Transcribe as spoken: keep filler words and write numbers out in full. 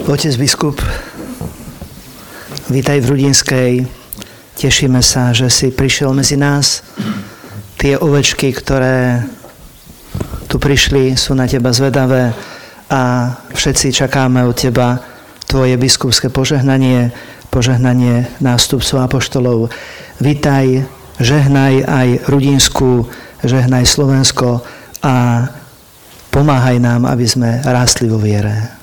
Otec biskup, vítaj v Rudinskej. Tešíme sa, že si prišiel medzi nás. Tie ovečky, ktoré tu prišli, sú na teba zvedavé a všetci čakáme od teba tvoje biskupské požehnanie, požehnanie nástupcov apoštolov. Vítaj, žehnaj aj Rudinskú, žehnaj Slovensko a pomáhaj nám, aby sme rástli vo viere.